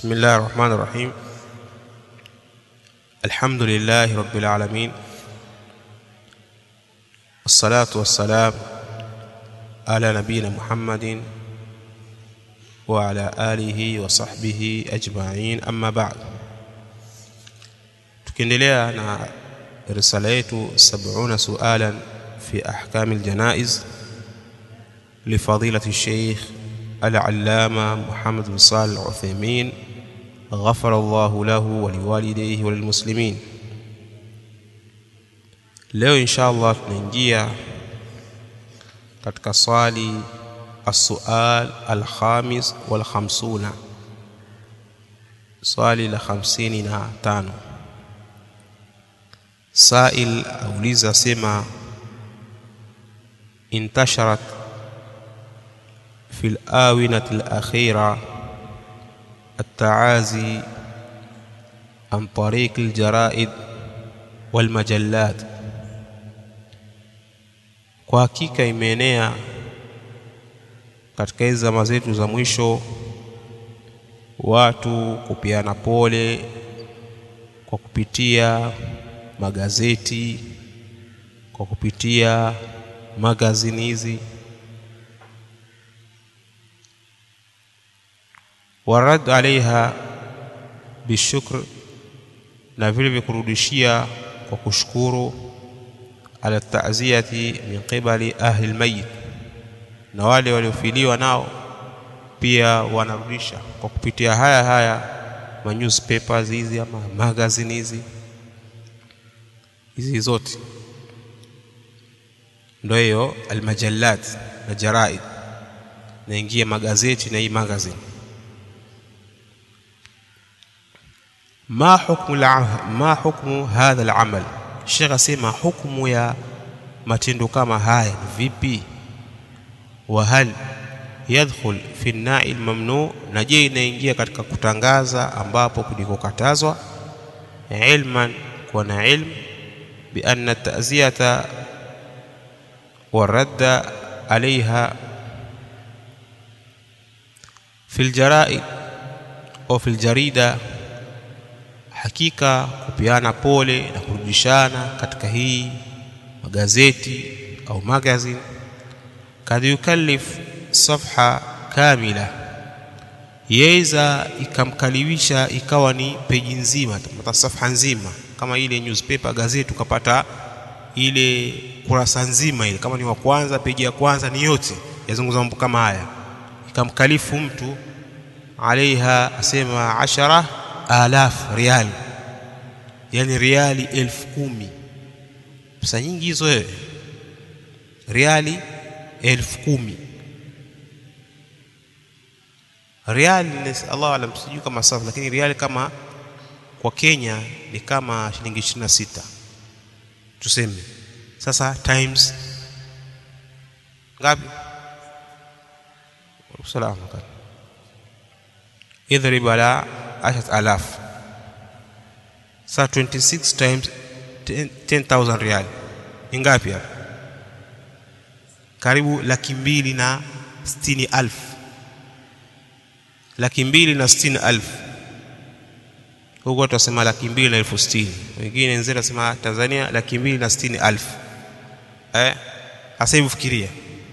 بسم الله الرحمن الرحيم. الحمد لله رب العالمين، والصلاة والسلام على نبينا محمد وعلى آله وصحبه أجمعين. أما بعد، tukiendelea na risala yetu 70 sualan fi ahkam aljanaiz لفضيلة الشيخ العلامة محمد بن صالح العثيمين غفر الله له ولوالديه وللمسلمين. leo inshallah tunaingia katika swali السؤال الخامس والخمسون، swali la 55. سائل auliza sema انتشرت في الآونة الأخيرة التعازي عن طريق الجرائد والمجلات. Kwa hakika imeenea katika zama zetu za mwisho watu kupiana pole kwa kupitia magazeti, kwa kupitia magazini hizi, warad alaiha bishukr, na vile vikurudishia kwa kushukuru, ala ta'ziyati min qibali ahli almayit, na wale waliofiliwa nao pia wanarudisha kwa kupitia haya ma newspapers hizi ama magazine hizi zote, ndio hiyo almajallat na jaraid, naingia magazeti na hii magazine. ما حكم هذا العمل؟ الشيخ asema hukumu ya matendo kama haya vipi? وهل يدخل في النهي الممنوع؟ na je inaingia katika kutangaza ambapo kulikokatazwa? ilman, kwa na ilm bi anna ta'ziyata wa radda alaiha fi aljaraid au fi aljarida, hakika kupiana pole na kurudishana katika hii magazeti au magazine, kadhi yukallif safha kamila, yaweza ikamkaliwisha ikawa ni peji nzima, tapata safha nzima. Kama ile newspaper gazeti ukapata ile kurasa nzima ile, kama ni wa kwanza, peji ya kwanza ni yote yazungumza mambo kama haya, ikamkalifu mtu alaiha asema 10,000 riyali, yani riyali 10,000. Pesa nyingi hizo wewe, riyali 10,000. Riyali Allah alam, sijui kama sawa, lakini riyali kama kwa Kenya ni kama shilingi 26 tuseme. Sasa times ngapi? Salamu alaykum. idhrib ala 10,000. Sa 26 times 10,000 riyal ingapi hapa? Karibu 260,000. 260,000 huko tutasema 260,000, wengine nzera nasema Tanzania 260,000. Sasa hivi fikiria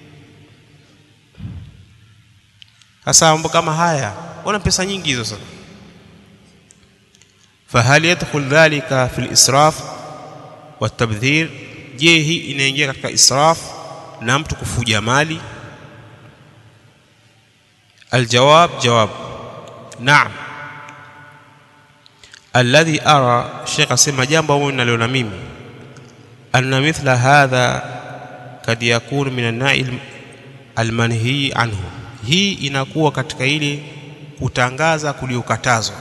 sasa mambo kama haya, wana pesa nyingi hizo sana. فهل يدخل ذلك في الإسراف والتبذير؟ je hii inaingia katika israf na mtu kufuja mali? الجواب جواب نعم. الذي أرى شيخ سما jambo ambalo ninaliona mimi, anna mithla hadha kad yakun min an-na'i al-manhi anhu, hii inakuwa katika ile kutangaza kuliokatazwa.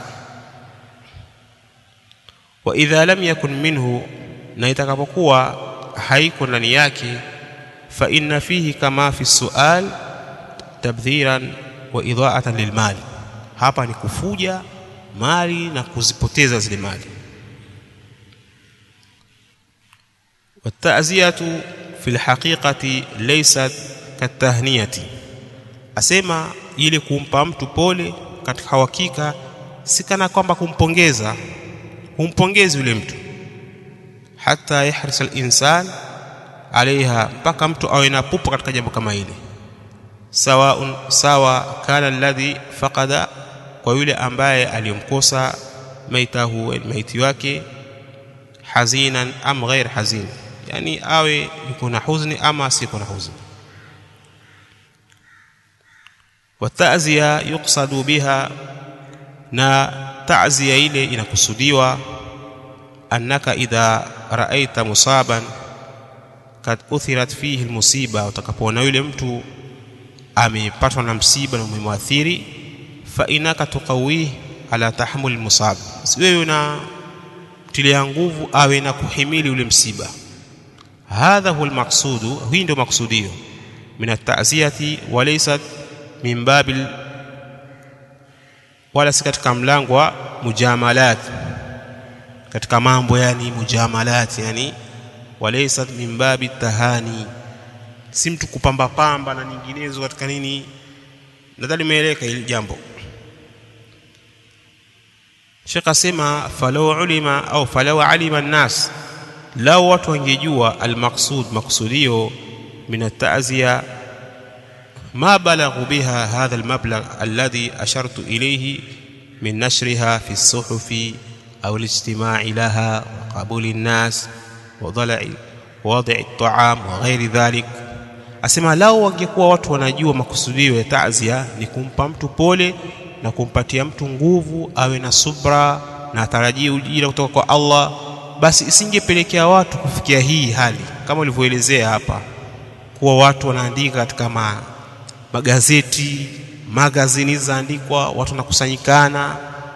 Wa idha lam yakun minhu, na itakapokuwa haiko ndani yake, fa inna fihi kama fi sual tabdhiran wa idha'atan lilmali, hapa ni kufuja mali na kuzipoteza zile mali. Wa ta'ziyatu fi alhaqiqati laysat katahniyati, asema ile kumpa mtu pole katika hakika sikana kwamba kumpongezi yule mtu, hata yahrisa al-insan alaiha, mpaka mtu awe na pupa katika jambo kama hili. Sawa kana alladhi faqada, kwa yule ambaye aliyomkosa maitahu, maiti wake, hazinan am ghair hazin, yani awe yuko na huzuni ama siko na huzuni. Wa ta'ziya yuqsadu biha, na ta'ziya ile inakusudiwa, annaka idha ra'aita musaban kad uthirat fihi almusiba, utakapoona yule mtu amepatwa na msiba na umemwathiri, fa inaka tuqawi ala tahammul almusab, wewe unatilia nguvu awe na kuhimili ule msiba. Hadha huwa almaqsudu, hii ndio maksudio min at-ta'ziyati, walaysat min babil, wala si katika mlango wa mujamalat, katika mambo yani mujamalat, yani walaysat min babi tahani, si mtu kupamba pamba na nyinginezo katika nini. Nadhani umeeleka hili jambo. Sheikh asema falau ulima au falau alima an-nas, lao watu wangejua al-maqsud, maqsudio min at-ta'ziya, ma balaghu biha hadha al-mablagh alladhi ashartu ilayhi min nashriha fi as-suhufi au al-ijtima'i laha wa qabuli an-nas wa wad'i at-ta'am wa ghairi dhalik. Asema lao wangekuwa watu wanajua makusudio ya ta'ziya ni kumpa mtu pole na kumpatia mtu nguvu, awe na subra na atarajie ujira kutoka kwa Allah, basi isingepelekea watu kufikia hii hali kama ulivyoelezea hapa, kuwa watu wanaandika katika magazeti, magazini zaandikwa, watu wanakusanyikana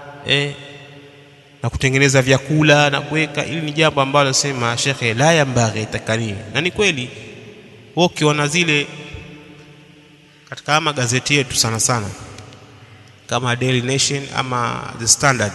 na kutengeneza vyakula na kuweka. Ili ni jambo ambalo sema shekhe la yambaghi takani, na ni kweli. Ukiona zile katika magazeti yetu sana sana kama Daily Nation ama The Standard,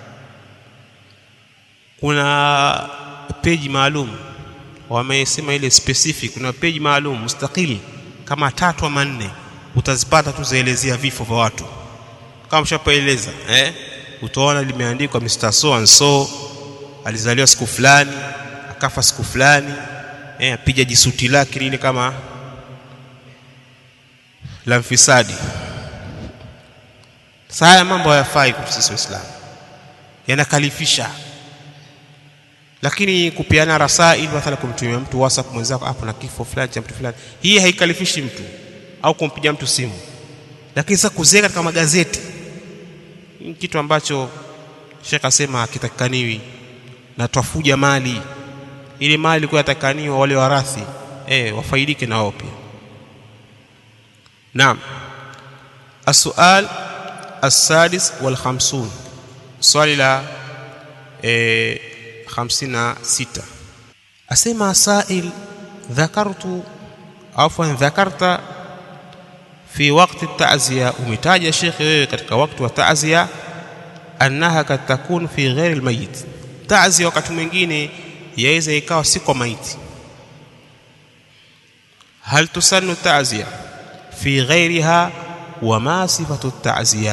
kuna page maalum wamesema ile specific, kuna page maalum mustaqili kama 3 ama 4, utazipata tu zaelezea vifo vya watu kama mshapoeleza. Utaona limeandikwa Mr. So and so alizaliwa siku fulani, akafa siku fulani, apija jisuti lake lile kama la mfisadi. Sasa mambo hayafai kwa sisi Waislamu, yanakalifisha. Lakini kupiana rasail, mathalan kumtumia mtu WhatsApp mwenzako, hapo na kifo fulani cha mtu fulani, hii haikalifishi mtu, au kumpigia mtu simu. Lakini sasa kuzeka katika magazeti ni kitu ambacho Sheikh asema kitakaniwi, na twafuja mali. Ile mali kwa yatakaniwa wale warathi wafaidike na wao pia. Naam. As-su'al as-sadis wal 50, swali la 56. Asema sa'il, dhakarta fi waqti at-ta'ziya, umetaja Sheikh wewe katika wakati wa ta'ziya, annaha kad takun fi ghairi al-mayyit, ta'ziya wakati mwingine yaweza ikawa si kwa maiti. Hal tusannu ta'ziya fi ghairiha wa ma sifatu at-ta'ziya,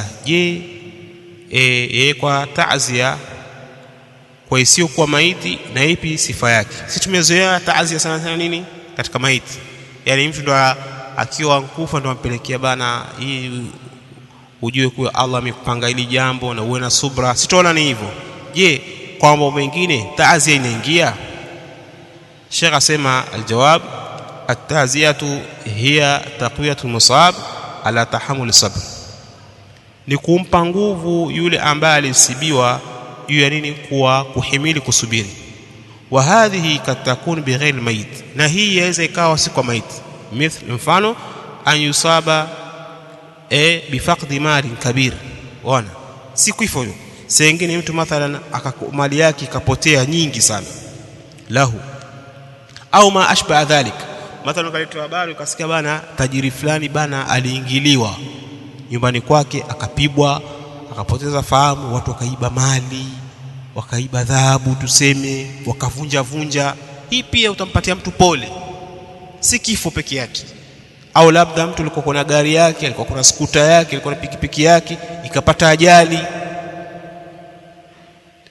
je kwa ta'ziya kwa isiyo kwa maiti na ipi sifa yake? Sisi tumezoea ta'ziya sana sana nini katika maiti, yani mtu ndo akiwa mkufa ndo ampelekea bana, hii ujue kuwa Allah amekupanga hili jambo na uwe na subra. Sitaona ni hivyo. Je, kwa mambo mengine ta'ziya inaingia? Sheikh asema aljawab, at-ta'ziyatu hiya taqwiyatu musab ala tahammul sabr, ni kumpa nguvu yule ambaye alisibiwa juu ya nini, kuwa kuhimili kusubiri. Wa hadhihi kad takun bighairi mayit, na hii yaweza ikawa si kwa maiti. Mfano an yusaba bifaqdi malin kabir, wana si kifo hiyo. Sengine mtu mathalan mali yake ikapotea nyingi sana lahu, au ma ashba dhalik, mathalan kalitoa habari ukasikia bana tajiri fulani bana aliingiliwa nyumbani kwake, akapibwa, akapoteza fahamu, watu wakaiba mali, wakaiba dhahabu tuseme, wakavunja. Hii pia utampatia mtu pole, si kifo peke yake. Au labda mtu alikuwa na gari yake, alikuwa na skuta yake, alikuwa na pikipiki yake, ikapata ajali,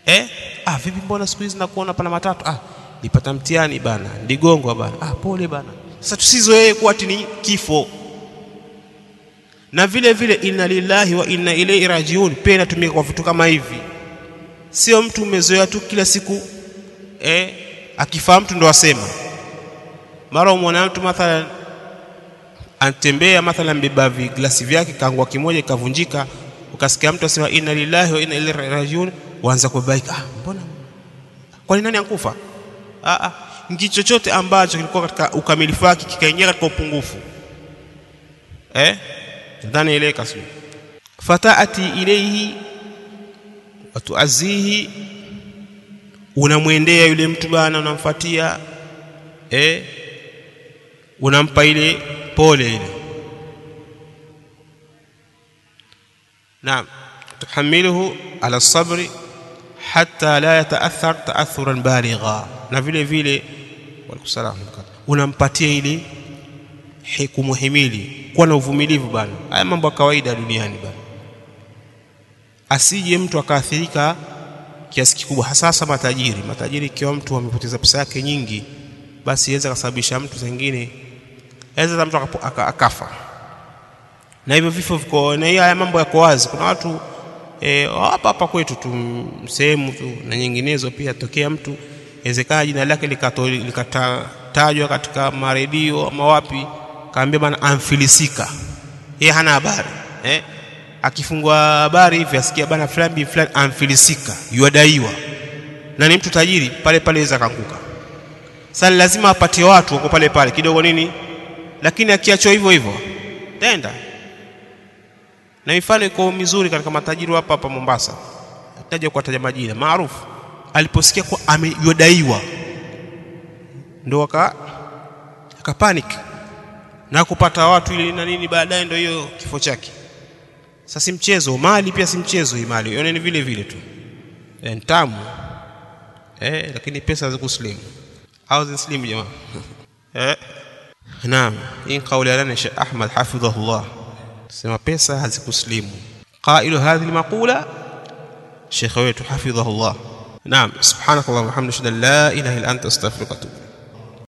Vipi mbona siku hizi nakuona pana matatu? Nipata mtihani bana, ndigongwa bana. Pole bana. Sasa tusizoee kuwa ni kifo. Na vile vile inna lillahi wa inna ilayhi rajiun pia inatumika kwa vitu kama hivi. Sio mtu umezoea tu kila siku akifa mtu ndo asema. Mara umeona mtu mathalan antembea mathalan beba glasi vyake kaangua kimoja ikavunjika, ukasikia mtu asema inna lillahi wa inna ilayhi rajiun, waanza kubaika, mbona kwa nini ankufa? Ngi chochote ambacho kilikuwa katika ukamilifu wake kikaingia katika upungufu ndani ile kasu. Fataati ilayhi wa tuazihi, unamwendea yule mtu bana, unamfuatia unampa ile pole ile. Naam, tuhamiluhu ala sabri hatta la yataathar taathuran baligha. Na vile vile walikusalamu unampatia ile kumuhimili, kuwa na uvumilivu bana. Haya mambo ya kawaida duniani bana, asije mtu akaathirika kiasi kikubwa, hasa matajiri. Kiwa mtu amepoteza pesa yake nyingi, basi inaweza kusababisha mtu mwingine aweza mtu akafa. Na hivyo vifo viko, na haya mambo yako wazi. Kuna watu hapa kwetu tu sehemu tu na nyinginezo pia tokea mtu inawezekana jina lake likatajwa katika maredio ama wapi, kaambia bana amfilisika, yeye hana habari. Akifungua habari hivi asikia bana fulani amfilisika, yuadaiwa, na ni mtu tajiri, pale aweza kanguka. Sasa lazima apate watu wako pale kidogo nini, lakini akiachwa hivyo tenda. Na mifano iko mizuri katika matajiri hapa Mombasa. Ataje kwa taja majina maarufu, aliposikia kwa ameyodaiwa ndio akapanic na kupata watu ile na nini, baadaye ndio hiyo kifo chake. Sasa si mchezo, mali pia si mchezo. Hii mali yone ni vile tu ntamu lakini pesa hazikuslimu au zislimu jamaa. Naam, hii kauli ya Sheikh Ahmad hafidhahullah, sema pesa hazikuslimu. Qailu hadhihi almaqula Sheikh wetu hafidhahullah. Naam, subhanakallahumma wa bihamdika la ilaha illa anta astaghfiruka wa atubu.